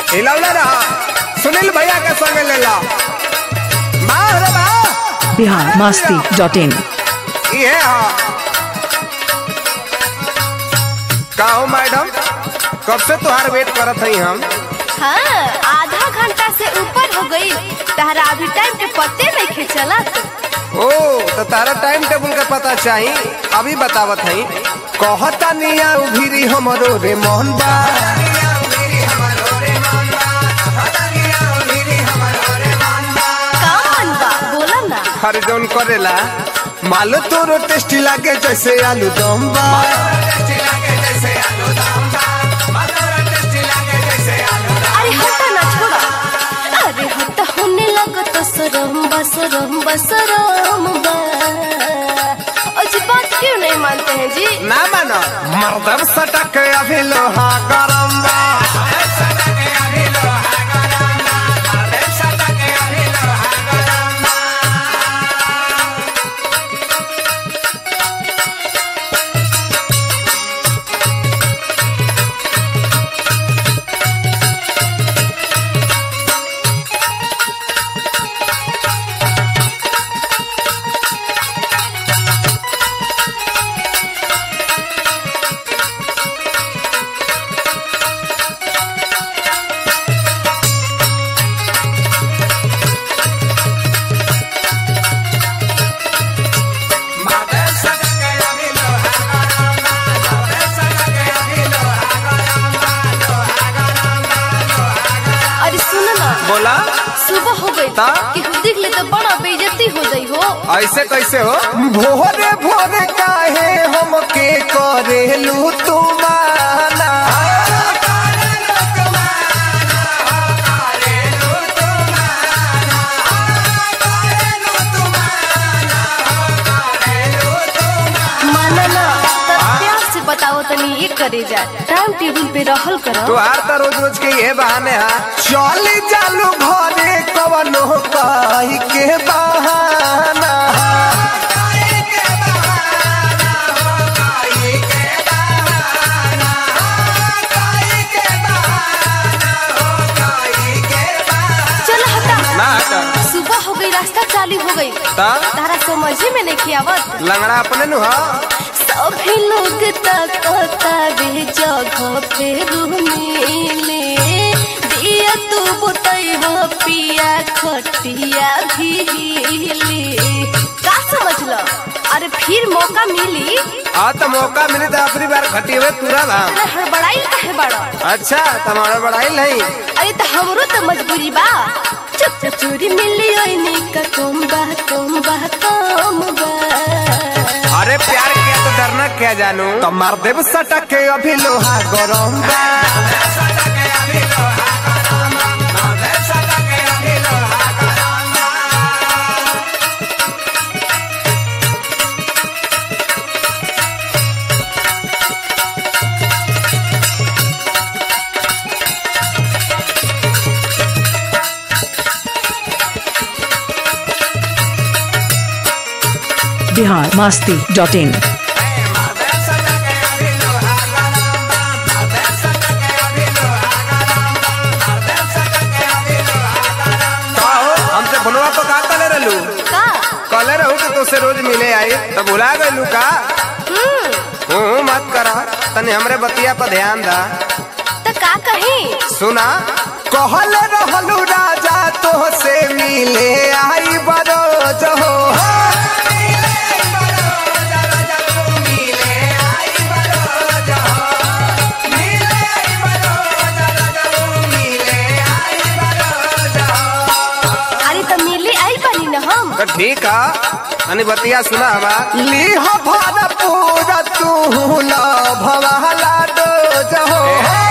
हिलौले रहा सुनील भैया के संग ले ला biharmasti.in ये हाँ कहो मैडम कब से तुहार वेट करत हई हम। हाँ, आधा घंटा से ऊपर हो गई। तारा अभी टाइम के पते नहीं खिंचला। ओ तो तारा टाइम टेबल के पता चाहिए अभी बतावत हई। कहता निया उभिरी हमरो रे मोहन बा कौन बा बोला ना। हर जौन करेला मालो तोरो टेस्टी लागे जैसे आलू दम बा। अरे हटा ना छोड़ा। अरे हटा होने लगा तो सरम बसरम बसरम बा। जी बात क्यों नहीं मानते हैं जी। ना मानो मर्दब सटक अभी लोहा गरम बा। बोला सुबह हो गई कि देख ले तो बड़ा बेइज्जती हो गई हो। ऐसे कैसे हो भोरे भोरे काहे हमके करेलू तू माना। माना ना तब प्यार से बताओ तनी ये करे जा टाइम टेबल पे रहल करो। तो हर तो रोज रोज के ये बहाने हा चली जालू घरे कवनो काई के बहाना। चल हटा ना हटा सुबह हो गई रास्ता चालू हो गई। तारा समझ में नहीं आवत लंगड़ा अपने नु हा सभी लोग तकता रे जगह पे मिले दिया तू बुतैया पिया खटिया भीले का समझ लो। अरे फिर मौका मिली आ तो मौका मिली तो अपनी बार घटी हुए तुरा ना हड़बड़ाई काहे बड़ा। अच्छा तुम्हारा बड़ाई नहीं। अरे तो हमरो तो मजबूरी बा चुप चोरी मिली ओइनी का कम बा कम बा कम बा। अरे प्यार किया तो डरना क्या जानू तो मार देव सटक के अभी लोहा गरम बा। biharmasti.in हमसे भुलवा तो का कले रहलू का कले रहू कि तो से रोज मिले आई तो भुला गयलू का। मत करा तनी हमरे बतिया पर ध्यान दा। तो का कहीं सुना कहल रहलू राजा तो से मिले आई बरोज हो। अरे तो मिली आई बनी न हम तो ठीक है अनी बतिया सुना हवा लीह भरपूर तू भवाला डोज हो।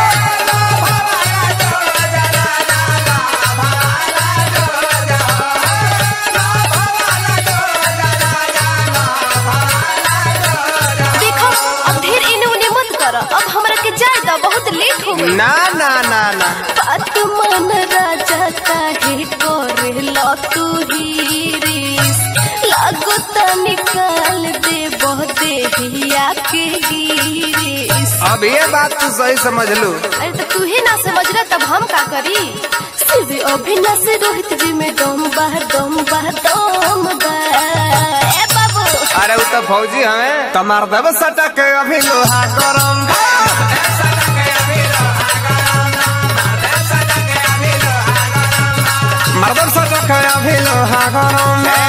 देखो अब ढेर इने उने मत करो। अब हमरा के जाए दा बहुत लेट हो गई। ना ना ना ना बात मन राजा काहे करेला तू हीरिस लागो त निकाल दे बहुते हिया के गिरिस। अब ये बात तू सही समझ लू। अरे तो तू ही ना समझ रहा तब हम का करी। सिर्फ अभिनव से रोहित जी में दम बा दम बा दम बा। ए बाबू अरे वो तो फौजी हमें कमर दब सटक अभी लोहा गरम बा। मर्दन सटक अभी लोहा गरम बा।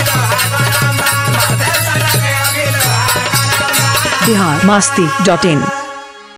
बिहार मस्ती.in